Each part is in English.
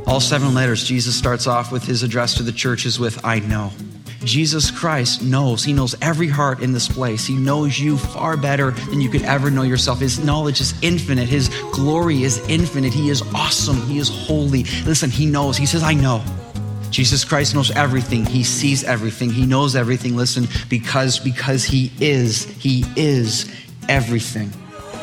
All 7 letters, Jesus starts off with his address to the churches with, I know. Jesus Christ knows. He knows every heart in this place. He knows you far better than you could ever know yourself. His knowledge is infinite. His glory is infinite. He is awesome. He is holy. Listen, he knows. He says, I know. Jesus Christ knows everything. He sees everything. He knows everything. Listen, because he is everything.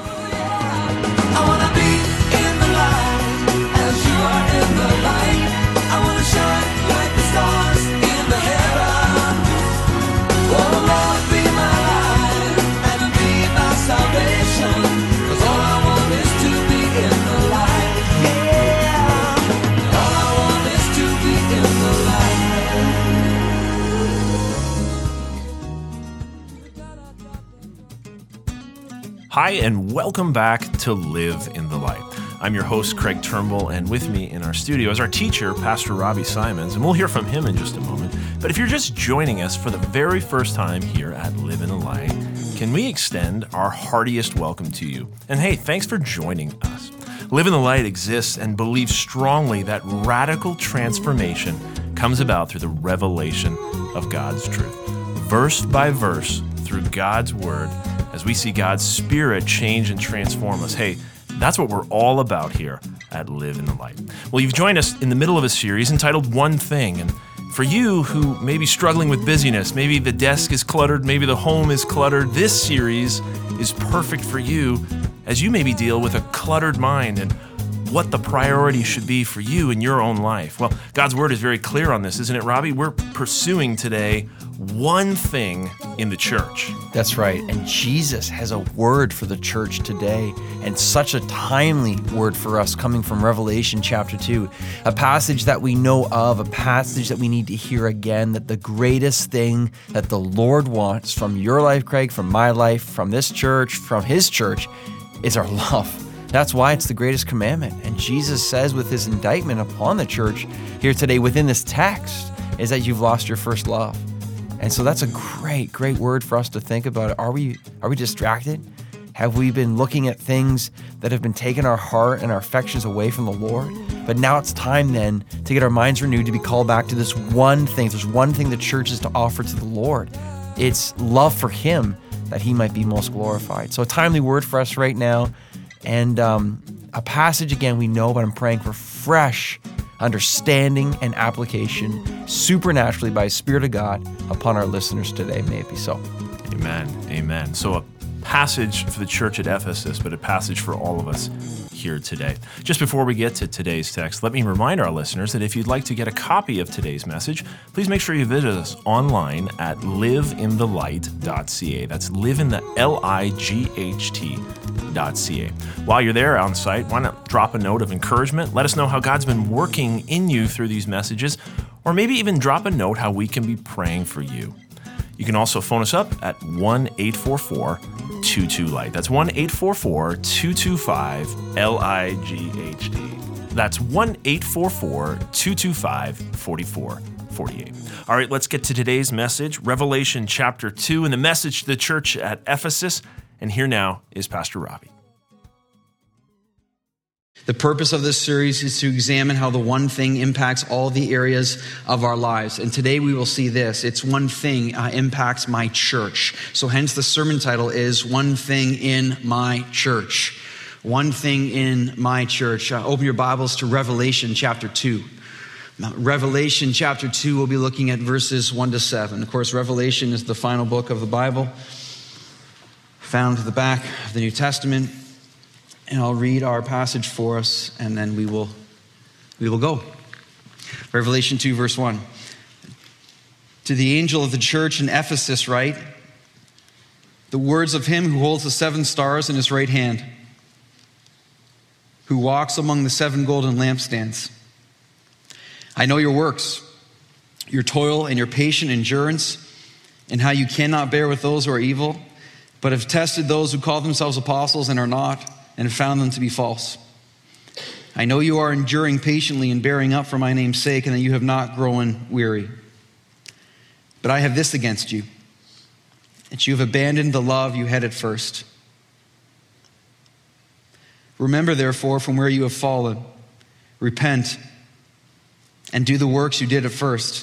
I wanna be in the light as you are in the light. I wanna shine like the stars in the heavens. Oh Lord, be my light and be my salvation. 'Cause all I want is to be in the light. Yeah. All I want is to be in the light. Hi, and welcome back to Live in the Light. I'm your host, Craig Turnbull, and with me in our studio is our teacher, Pastor Robbie Simons, and we'll hear from him in just a moment. But if you're just joining us for the very first time here at Live in the Light, can we extend our heartiest welcome to you? And hey, thanks for joining us. Live in the Light exists and believes strongly that radical transformation comes about through the revelation of God's truth. Verse by verse, through God's Word, as we see God's Spirit change and transform us. Hey, that's what we're all about here at Live in the Light. Well, you've joined us in the middle of a series entitled One Thing. And for you who may be struggling with busyness, maybe the desk is cluttered, maybe the home is cluttered, this series is perfect for you as you maybe deal with a cluttered mind and what the priority should be for you in your own life. Well, God's Word is very clear on this, isn't it, Robbie? We're pursuing today one thing in the church. That's right. And Jesus has a word for the church today, and such a timely word for us coming from Revelation chapter 2, a passage that we know of, a passage that we need to hear again, that the greatest thing that the Lord wants from your life, Craig, from my life, from this church, from his church, is our love. That's why it's the greatest commandment. And Jesus says with his indictment upon the church here today within this text is that you've lost your first love. And so that's a great, great word for us to think about. Are we distracted? Have we been looking at things that have been taking our heart and our affections away from the Lord? But now it's time then to get our minds renewed, to be called back to this one thing. There's one thing the church is to offer to the Lord. It's love for him, that he might be most glorified. So a timely word for us right now. And a passage, again, we know, but I'm praying for fresh understanding and application supernaturally by the Spirit of God upon our listeners today. May it be so. Amen. Amen. So a passage for the church at Ephesus, but a passage for all of us here today. Just before we get to today's text, let me remind our listeners that if you'd like to get a copy of today's message, please make sure you visit us online at liveinthelight.ca. That's liveinthelight.ca. While you're there on site, why not drop a note of encouragement? Let us know how God's been working in you through these messages, or maybe even drop a note how we can be praying for you. You can also phone us up at 1-844-22-LIGHT. That's 1-844-225-LIGHT. That's 1-844-225-4448. All right, let's get to today's message, Revelation chapter 2, and the message to the church at Ephesus. And here now is Pastor Robbie. The purpose of this series is to examine how the one thing impacts all the areas of our lives. And today we will see this. It's one thing impacts my church. So hence the sermon title is One Thing in My Church. One thing in my church. Open your Bibles to Revelation chapter 2. Revelation chapter 2, we'll be looking at verses 1 to 7. Of course, Revelation is the final book of the Bible, found at the back of the New Testament. And I'll read our passage for us, and then we will go. Revelation 2, verse 1. To the angel of the church in Ephesus write, the words of him who holds the 7 stars in his right hand, who walks among the 7 golden lampstands. I know your works, your toil and your patient endurance, and how you cannot bear with those who are evil, but have tested those who call themselves apostles and are not, and found them to be false. I know you are enduring patiently and bearing up for my name's sake, and that you have not grown weary. But I have this against you, that you have abandoned the love you had at first. Remember, therefore, from where you have fallen, repent, and do the works you did at first.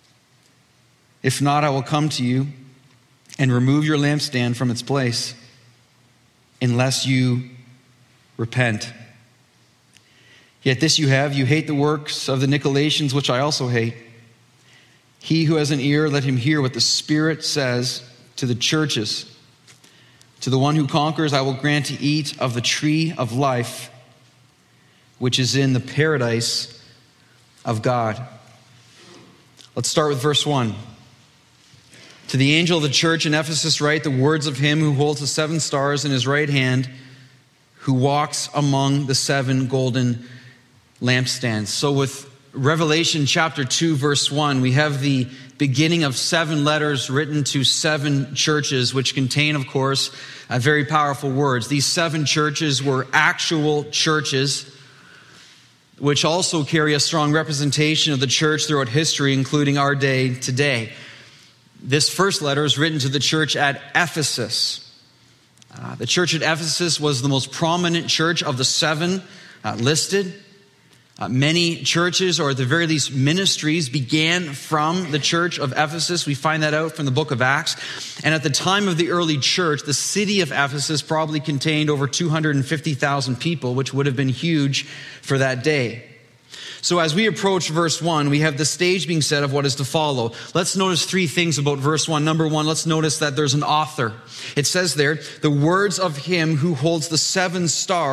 If not, I will come to you and remove your lampstand from its place, unless you repent. Yet this you have, you hate the works of the Nicolaitans, which I also hate. He who has an ear, let him hear what the Spirit says to the churches. To the one who conquers, I will grant to eat of the tree of life, which is in the paradise of God. Let's start with verse 1. To the angel of the church in Ephesus write the words of him who holds the 7 stars in his right hand, who walks among the 7 golden lampstands. So with Revelation chapter 2, verse 1, we have the beginning of 7 letters written to 7 churches, which contain, of course, very powerful words. These 7 churches were actual churches, which also carry a strong representation of the church throughout history, including our day today. This first letter is written to the church at Ephesus. The church at Ephesus was the most prominent church of the 7 listed. Many churches, or at the very least ministries, began from the church of Ephesus. We find that out from the book of Acts. And at the time of the early church, the city of Ephesus probably contained over 250,000 people, which would have been huge for that day. So as we approach verse 1, we have the stage being set of what is to follow. Let's notice 3 things about verse 1. Number 1, let's notice that there's an author. It says there, the words of him who holds the 7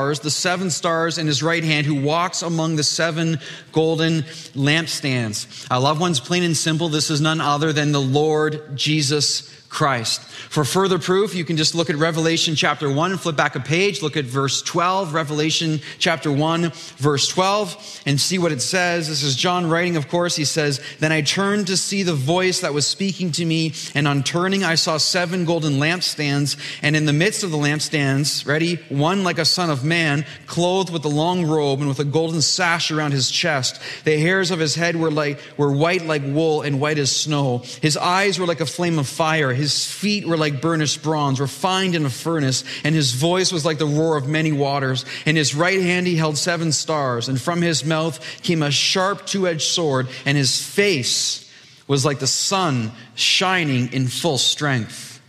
stars in his right hand, who walks among the 7 golden lampstands. Loved ones, plain and simple, this is none other than the Lord Jesus Christ. For further proof, you can just look at Revelation chapter 1 and flip back a page. Look at verse 12, Revelation chapter 1, verse 12, and see what it says. This is John writing, of course. He says, Then I turned to see the voice that was speaking to me, and on turning I saw 7 golden lampstands, and in the midst of the lampstands, ready, one like a son of man, clothed with a long robe and with a golden sash around his chest. The hairs of his head were white like wool and white as snow. His eyes were like a flame of fire. His feet were like burnished bronze, refined in a furnace, and his voice was like the roar of many waters. In his right hand he held 7 stars, and from his mouth came a sharp 2-edged sword, and his face was like the sun shining in full strength.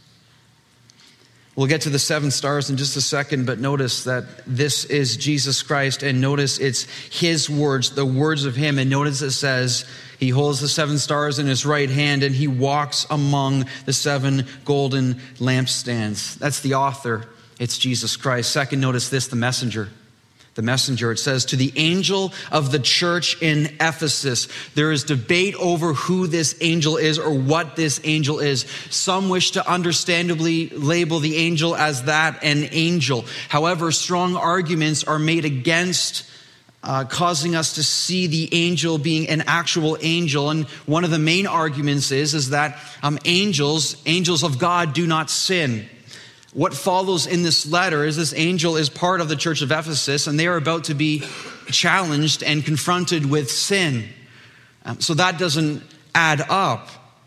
We'll get to the 7 stars in just a second, but notice that this is Jesus Christ, and notice it's his words, the words of him, and notice it says, he holds the 7 stars in his right hand, and he walks among the 7 golden lampstands. That's the author. It's Jesus Christ. Second, notice this, the messenger. The messenger, it says, to the angel of the church in Ephesus. There is debate over who this angel is or what this angel is. Some wish to understandably label the angel as that, an angel. However, strong arguments are made against causing us to see the angel being an actual angel. And one of the main arguments is that angels of God do not sin. What follows in this letter is this angel is part of the church of Ephesus, and they are about to be challenged and confronted with sin. So that doesn't add up.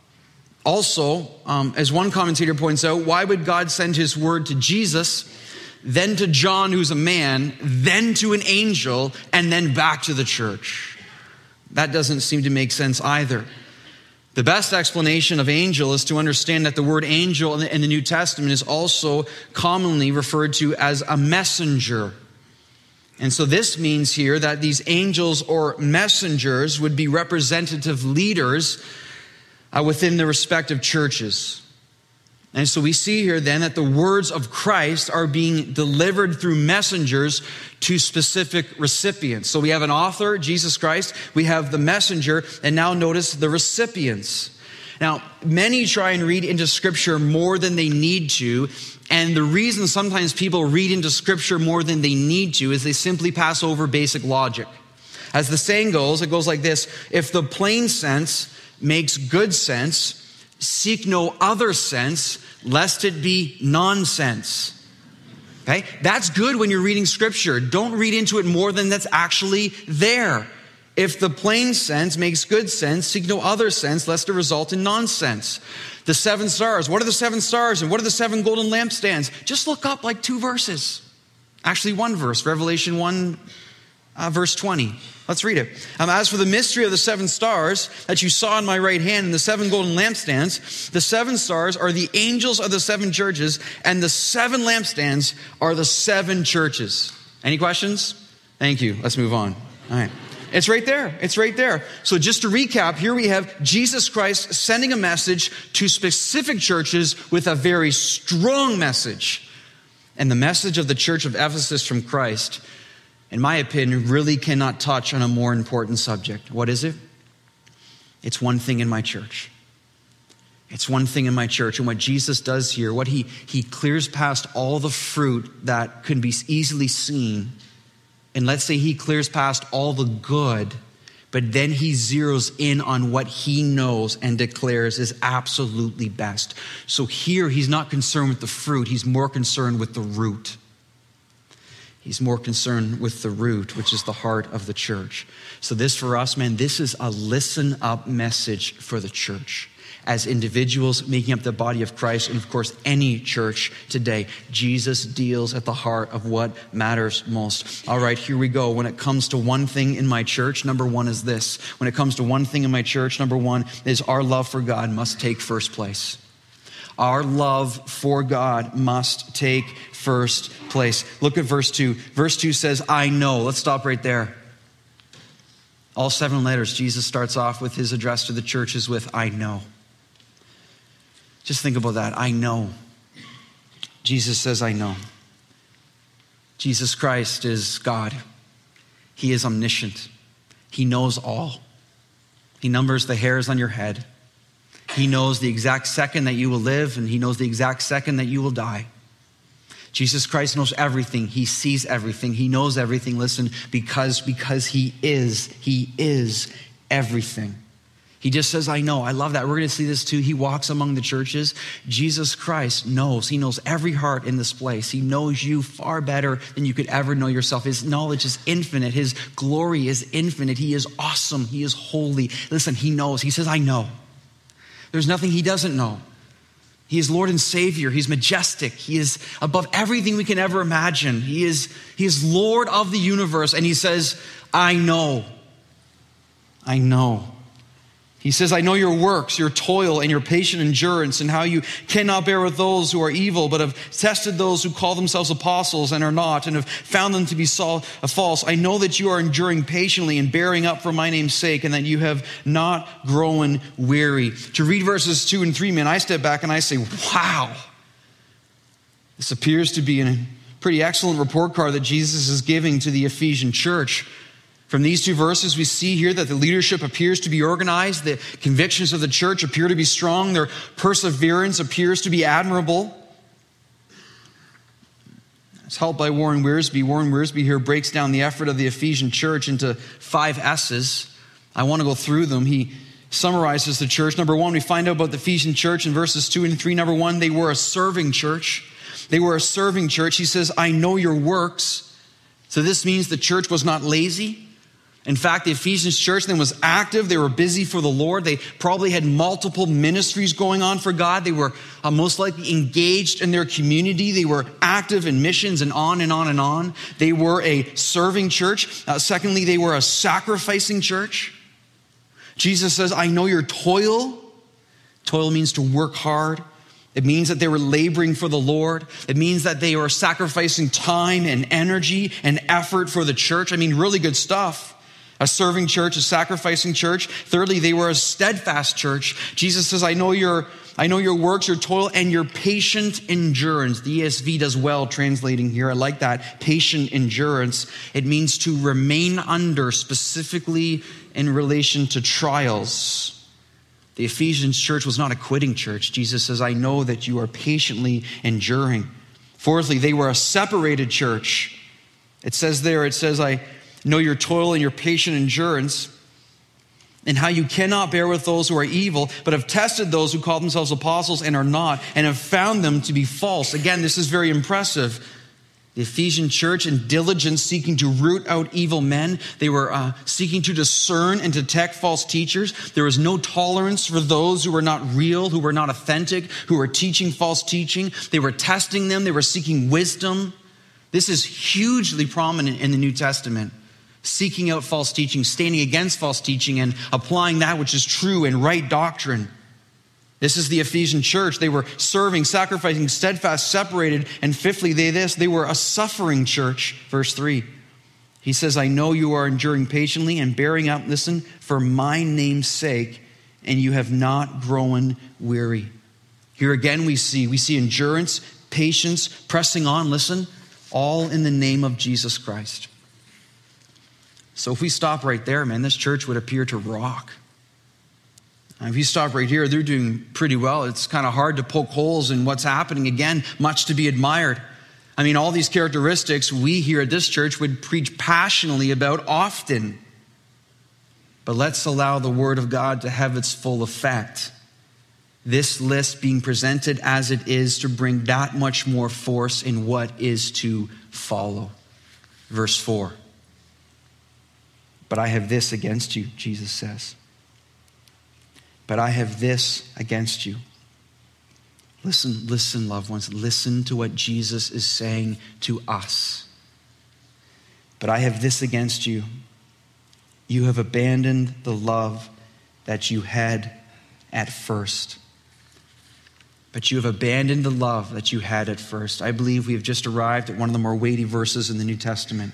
Also, as one commentator points out, why would God send his word to Jesus, then to John, who's a man, then to an angel, and then back to the church? That doesn't seem to make sense either. The best explanation of angel is to understand that the word angel in the New Testament is also commonly referred to as a messenger. And so this means here that these angels or messengers would be representative leaders within the respective churches. And so we see here then that the words of Christ are being delivered through messengers to specific recipients. So we have an author, Jesus Christ, we have the messenger, and now notice the recipients. Now, many try and read into Scripture more than they need to, and the reason sometimes people read into Scripture more than they need to is they simply pass over basic logic. As the saying goes, it goes like this: if the plain sense makes good sense, seek no other sense, lest it be nonsense. Okay? That's good when you're reading Scripture. Don't read into it more than that's actually there. If the plain sense makes good sense, seek no other sense, lest it result in nonsense. The 7 stars. What are the 7 stars? And what are the 7 golden lampstands? Just look up like 2 verses. Actually, 1 verse. Revelation 1, verse 20. Let's read it. As for the mystery of the 7 stars that you saw in my right hand and the 7 golden lampstands, the 7 stars are the angels of the 7 churches, and the 7 lampstands are the 7 churches. Any questions? Thank you. Let's move on. All right. It's right there. It's right there. So just to recap, here we have Jesus Christ sending a message to specific churches with a very strong message. And the message of the church of Ephesus from Christ, in my opinion, really cannot touch on a more important subject. What is it? It's one thing in my church. It's one thing in my church. And what Jesus does here, what he clears past all the fruit that can be easily seen. And let's say he clears past all the good, but then he zeroes in on what he knows and declares is absolutely best. So here he's not concerned with the fruit. He's more concerned with the root. He's more concerned with the root, which is the heart of the church. So this for us, man, this is a listen up message for the church. As individuals making up the body of Christ, and of course any church today, Jesus deals at the heart of what matters most. All right, here we go. When it comes to one thing in my church, number one is this. When it comes to one thing in my church, number one is our love for God must take first place. Our love for God must take first place. Look at verse 2. Verse 2 says, I know. Let's stop right there. All 7 letters, Jesus starts off with his address to the churches with, I know. Just think about that. I know. Jesus says, I know. Jesus Christ is God. He is omniscient. He knows all. He numbers the hairs on your head. He knows the exact second that you will live, and he knows the exact second that you will die. Jesus Christ knows everything. He sees everything. He knows everything. Listen, because he is everything. He just says, I know. I love that. We're going to see this too. He walks among the churches. Jesus Christ knows. He knows every heart in this place. He knows you far better than you could ever know yourself. His knowledge is infinite. His glory is infinite. He is awesome. He is holy. Listen, he knows. He says, I know. There's nothing he doesn't know. He is Lord and Savior. He's majestic. He is above everything we can ever imagine. He is Lord of the universe. And he says, I know. I know. He says, I know your works, your toil, and your patient endurance, and how you cannot bear with those who are evil, but have tested those who call themselves apostles and are not, and have found them to be false. I know that you are enduring patiently and bearing up for my name's sake, and that you have not grown weary. To read verses 2 and 3, man, I step back and I say, wow. This appears to be a pretty excellent report card that Jesus is giving to the Ephesian church. From these 2 verses, we see here that the leadership appears to be organized. The convictions of the church appear to be strong. Their perseverance appears to be admirable. It's helped by Warren Wiersbe. Warren Wiersbe here breaks down the effort of the Ephesian church into 5 S's. I want to go through them. He summarizes the church. Number 1, we find out about the Ephesian church in verses 2 and 3. Number 1, they were a serving church. They were a serving church. He says, I know your works. So this means the church was not lazy. In fact, the Ephesians church then was active. They were busy for the Lord. They probably had multiple ministries going on for God. They were most likely engaged in their community. They were active in missions and on and on and on. They were a serving church. Secondly, they were a sacrificing church. Jesus says, I know your toil. Toil means to work hard. It means that they were laboring for the Lord. It means that they were sacrificing time and energy and effort for the church. I mean, really good stuff. A serving church, a sacrificing church. Thirdly, they were a steadfast church. Jesus says, I know your works, your toil, and your patient endurance. The ESV does well translating here. I like that. Patient endurance. It means to remain under, specifically in relation to trials. The Ephesians church was not a quitting church. Jesus says, I know that you are patiently enduring. Fourthly, they were a separated church. It says, I know your toil and your patient endurance, and how you cannot bear with those who are evil, but have tested those who call themselves apostles and are not, and have found them to be false. Again, this is very impressive. The Ephesian church in diligence seeking to root out evil men. They were seeking to discern and detect false teachers. There was no tolerance for those who were not real, who were not authentic, who were teaching false teaching. They were testing them. They were seeking wisdom. This is hugely prominent in the New Testament. seeking out false teaching, standing against false teaching, and applying that which is true and right doctrine. This is the Ephesian church. They were serving, sacrificing, steadfast, separated. And fifthly, they were a suffering church. Verse 3, he says, I know you are enduring patiently and bearing up, listen, for my name's sake, and you have not grown weary. Here again we see endurance, patience, pressing on, listen, all in the name of Jesus Christ. So if we stop right there, man, this church would appear to rock. If you stop right here, they're doing pretty well. It's kind of hard to poke holes in what's happening. Again, much to be admired. I mean, all these characteristics we here at this church would preach passionately about often. But let's allow the Word of God to have its full effect. This list being presented as it is to bring that much more force in what is to follow. Verse 4. But I have this against you, Jesus says. But I have this against you. Listen, loved ones. Listen to what Jesus is saying to us. But I have this against you. You have abandoned the love that you had at first. But you have abandoned the love that you had at first. I believe we have just arrived at one of the more weighty verses in the New Testament.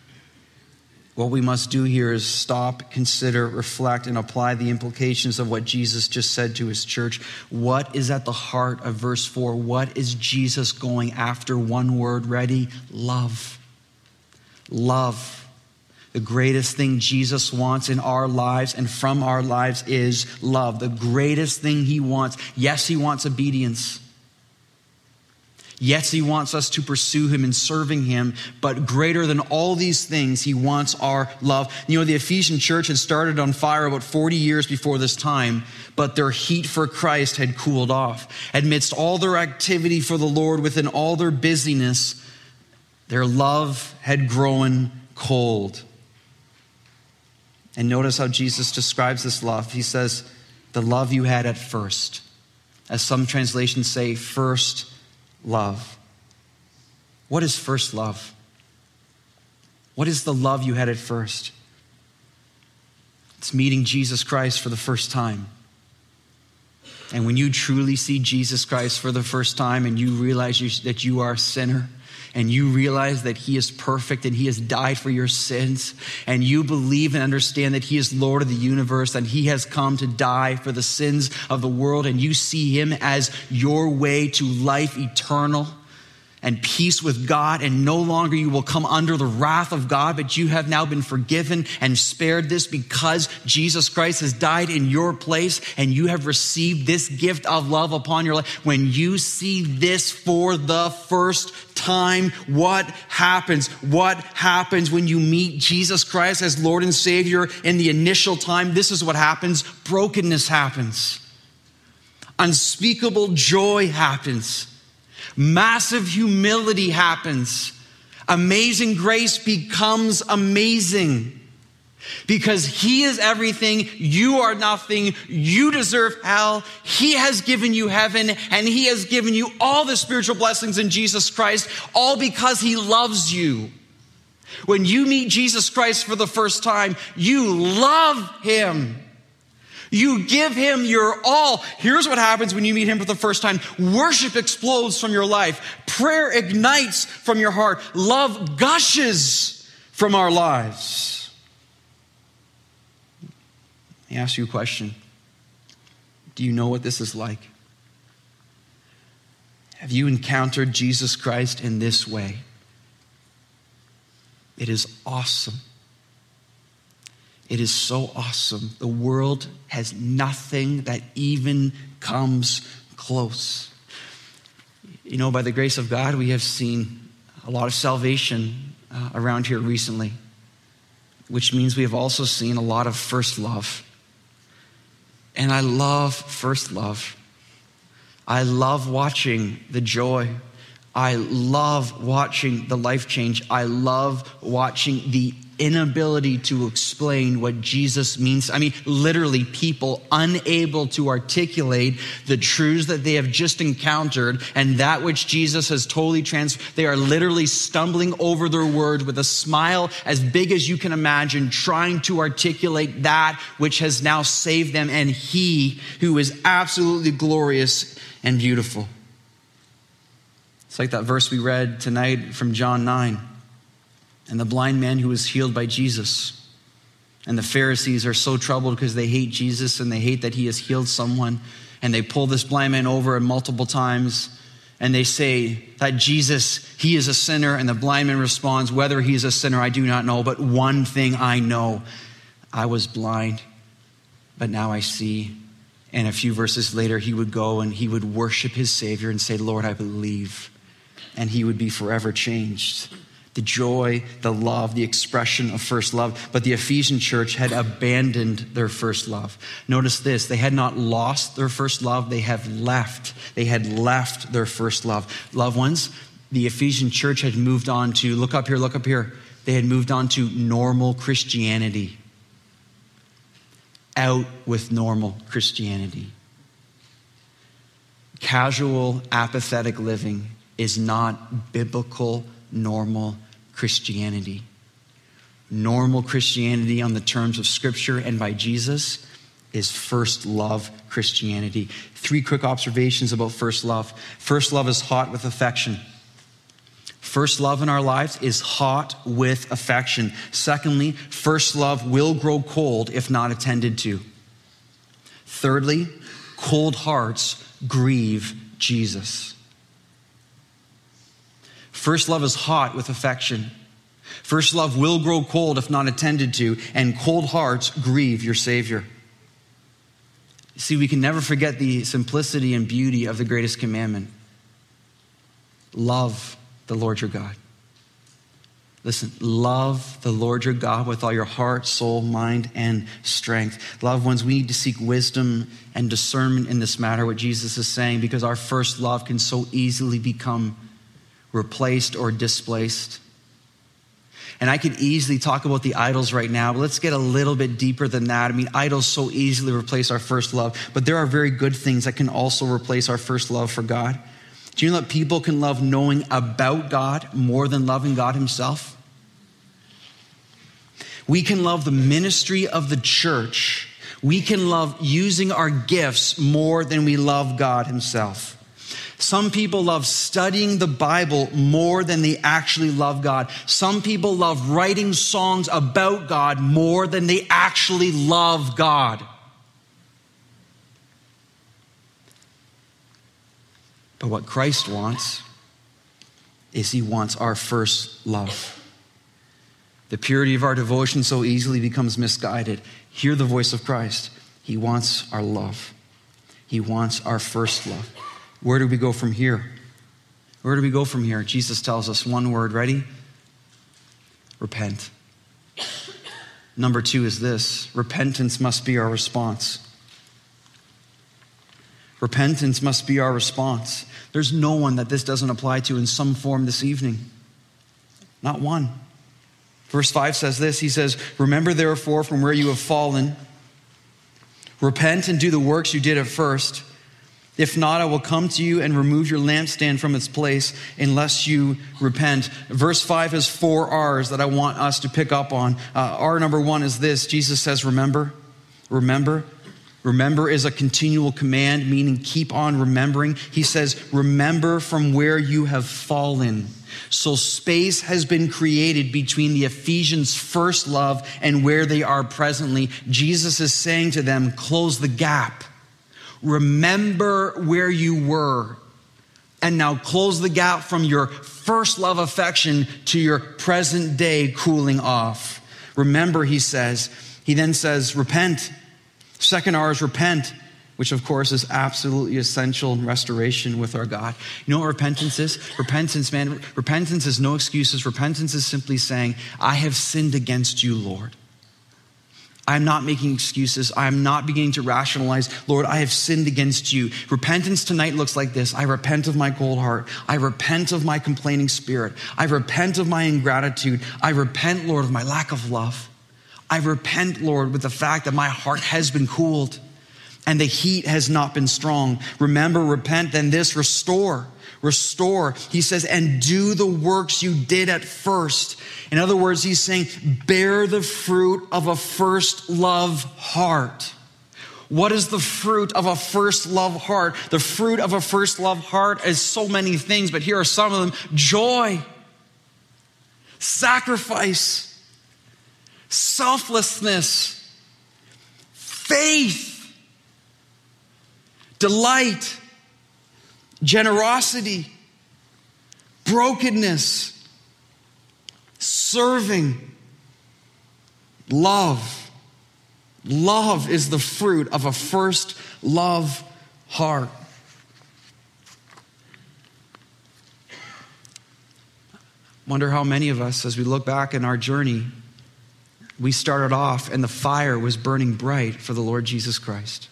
What we must do here is stop, consider, reflect, and apply the implications of what Jesus just said to his church. What is at the heart of verse 4? What is Jesus going after? One word, ready? Love. Love. The greatest thing Jesus wants in our lives and from our lives is love. The greatest thing he wants. Yes, he wants obedience. Yes, he wants us to pursue him in serving him, but greater than all these things, he wants our love. You know, the Ephesian church had started on fire about 40 years before this time, but their heat for Christ had cooled off. Amidst all their activity for the Lord, within all their busyness, their love had grown cold. And notice how Jesus describes this love. He says, the love you had at first. As some translations say, first love. What is first love? What is the love you had at first? It's meeting Jesus Christ for the first time. And when you truly see Jesus Christ for the first time and you realize that you are a sinner, and you realize that he is perfect and he has died for your sins, and you believe and understand that he is Lord of the universe and he has come to die for the sins of the world, and you see him as your way to life eternal and peace with God, and no longer you will come under the wrath of God, but you have now been forgiven and spared this because Jesus Christ has died in your place, and you have received this gift of love upon your life. When you see this for the first time, what happens? What happens when you meet Jesus Christ as Lord and Savior in the initial time? This is what happens. Brokenness happens. Unspeakable joy happens. Massive humility happens. Amazing grace becomes amazing. Because he is everything, you are nothing, you deserve hell, he has given you heaven, and he has given you all the spiritual blessings in Jesus Christ, all because he loves you. When you meet Jesus Christ for the first time, you love him. You give him your all. Here's what happens when you meet him for the first time. Worship explodes from your life. Prayer ignites from your heart. Love gushes from our lives. Let me ask you a question. Do you know what this is like? Have you encountered Jesus Christ in this way? It is awesome. It is so awesome. The world has nothing that even comes close. You know, by the grace of God, we have seen a lot of salvation around here recently, which means we have also seen a lot of first love. And I love first love. I love watching the joy. I love watching the life change. I love watching the inability to explain what Jesus means. I mean, literally people unable to articulate the truths that they have just encountered and that which Jesus has totally transformed. They are literally stumbling over their words with a smile as big as you can imagine, trying to articulate that which has now saved them, and he who is absolutely glorious and beautiful. It's like that verse we read tonight from John 9. And the blind man who was healed by Jesus. And the Pharisees are so troubled because they hate Jesus and they hate that he has healed someone. And they pull this blind man over multiple times. And they say that Jesus, he is a sinner. And the blind man responds, whether he is a sinner, I do not know. But one thing I know, I was blind, but now I see. And a few verses later, he would go and he would worship his Savior and say, Lord, I believe. And he would be forever changed. The joy, the love, the expression of first love. But the Ephesian church had abandoned their first love. Notice this, they had not lost their first love, they had left their first love. Loved ones, the Ephesian church had moved on to, look up here. They had moved on to normal Christianity. Out with normal Christianity. Casual, apathetic living is not biblical, normal Christianity. Normal Christianity on the terms of Scripture and by Jesus is first love Christianity. 3 quick observations about first love. First love is hot with affection. First love in our lives is hot with affection. Secondly, first love will grow cold if not attended to. Thirdly, cold hearts grieve Jesus. First love is hot with affection. First love will grow cold if not attended to, and cold hearts grieve your Savior. See, we can never forget the simplicity and beauty of the greatest commandment. Love the Lord your God. Listen, love the Lord your God with all your heart, soul, mind, and strength. Loved ones, we need to seek wisdom and discernment in this matter, what Jesus is saying, because our first love can so easily become replaced or displaced. And I could easily talk about the idols right now, but let's get a little bit deeper than that. I mean, idols so easily replace our first love, but there are very good things that can also replace our first love for God. Do you know that people can love knowing about God more than loving God himself? We can love the ministry of the church. We can love using our gifts more than we love God himself. Some people love studying the Bible more than they actually love God. Some people love writing songs about God more than they actually love God. But what Christ wants is he wants our first love. The purity of our devotion so easily becomes misguided. Hear the voice of Christ. He wants our love. He wants our first love. Where do we go from here? Where do we go from here? Jesus tells us one word. Ready? Repent. Number 2 is this. Repentance must be our response. Repentance must be our response. There's no one that this doesn't apply to in some form this evening. Not one. Verse 5 says this. He says, remember therefore from where you have fallen. Repent and do the works you did at first. If not, I will come to you and remove your lampstand from its place unless you repent. Verse 5 has 4 R's that I want us to pick up on. R number 1 is this. Jesus says, remember. Remember. Remember is a continual command, meaning keep on remembering. He says, remember from where you have fallen. So space has been created between the Ephesians' first love and where they are presently. Jesus is saying to them, close the gap. Remember where you were. And now close the gap from your first love affection to your present day cooling off. Remember, he says. He then says, repent. Second R is repent, which of course is absolutely essential in restoration with our God. You know what repentance is? Repentance, man, repentance is no excuses. Repentance is simply saying, I have sinned against you, Lord. I'm not making excuses. I'm not beginning to rationalize, Lord, I have sinned against you. Repentance tonight looks like this. I repent of my cold heart. I repent of my complaining spirit. I repent of my ingratitude. I repent, Lord, of my lack of love. I repent, Lord, with the fact that my heart has been cooled and the heat has not been strong. Remember, repent, then this, restore. Restore. He says, and do the works you did at first. In other words, he's saying, bear the fruit of a first love heart. What is the fruit of a first love heart? The fruit of a first love heart is so many things, but here are some of them. Joy, sacrifice, selflessness, faith, delight, generosity, brokenness, serving, love. Love is the fruit of a first love heart. Wonder how many of us, as we look back in our journey, we started off and the fire was burning bright for the Lord Jesus Christ.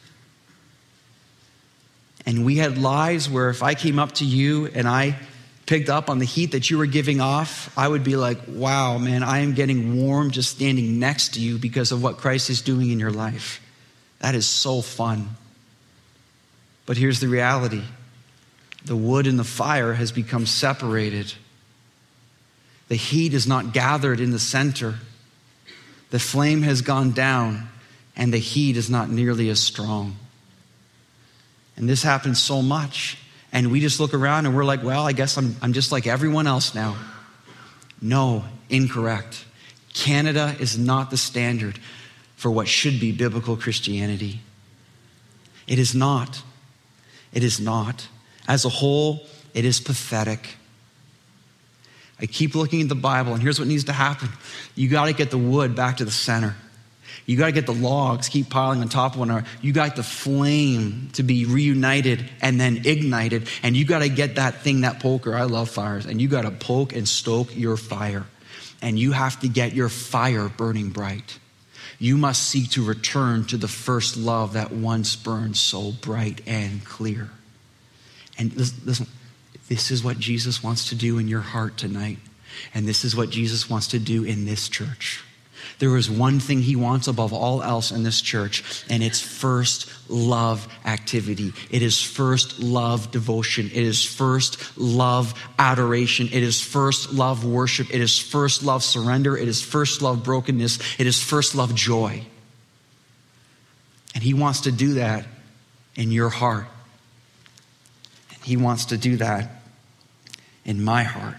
And we had lives where if I came up to you and I picked up on the heat that you were giving off, I would be like, wow, man, I am getting warm just standing next to you because of what Christ is doing in your life. That is so fun. But here's the reality. The wood and the fire has become separated. The heat is not gathered in the center. The flame has gone down and the heat is not nearly as strong. And this happens so much. And we just look around and we're like, well, I guess I'm just like everyone else now. No, incorrect. Canada is not the standard for what should be biblical Christianity. It is not. It is not. As a whole, it is pathetic. I keep looking at the Bible, and here's what needs to happen. You got to get the wood back to the center. You got to get the logs, keep piling on top of one another. You got the flame to be reunited and then ignited. And you got to get that thing, that poker. I love fires. And you got to poke and stoke your fire. And you have to get your fire burning bright. You must seek to return to the first love that once burned so bright and clear. And listen, this is what Jesus wants to do in your heart tonight. And this is what Jesus wants to do in this church. There is one thing he wants above all else in this church, and it's first love activity. It is first love devotion. It is first love adoration. It is first love worship. It is first love surrender. It is first love brokenness. It is first love joy. And he wants to do that in your heart. And he wants to do that in my heart.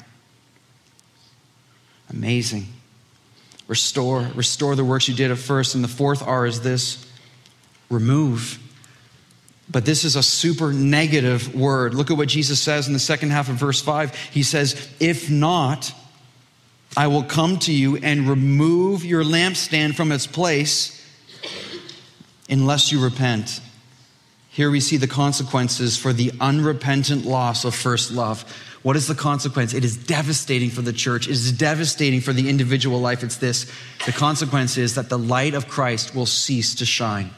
Amazing. Restore the works you did at first. And the fourth R is this, remove. But this is a super negative word. Look at what Jesus says in the second half of verse 5. He says, if not, I will come to you and remove your lampstand from its place unless you repent. Here we see the consequences for the unrepentant loss of first love. What is the consequence? It is devastating for the church. It is devastating for the individual life. It's this. The consequence is that the light of Christ will cease to shine.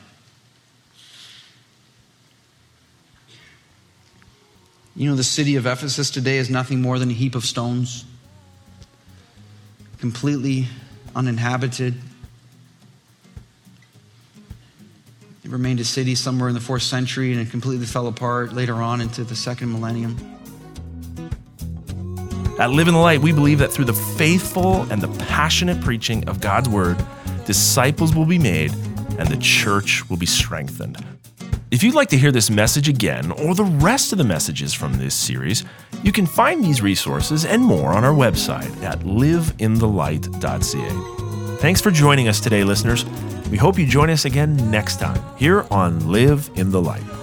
You know, the city of Ephesus today is nothing more than a heap of stones, completely uninhabited. It remained a city somewhere in the 4th century, and it completely fell apart later on into the 2nd millennium. At Live in the Light, we believe that through the faithful and the passionate preaching of God's word, disciples will be made and the church will be strengthened. If you'd like to hear this message again or the rest of the messages from this series, you can find these resources and more on our website at liveinthelight.ca. Thanks for joining us today, listeners. We hope you join us again next time here on Live in the Light.